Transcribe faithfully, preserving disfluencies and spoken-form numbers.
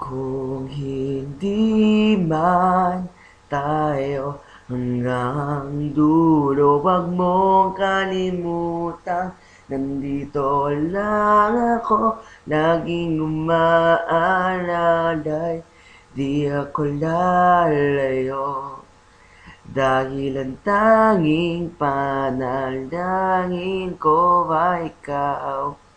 Kung hindi man tayo hanggang dulo, wag mong kalimutan, nandito lang ako, laging umaalalay, di ako lalayo. Dahil ang tanging panalangin ko ay ikaw.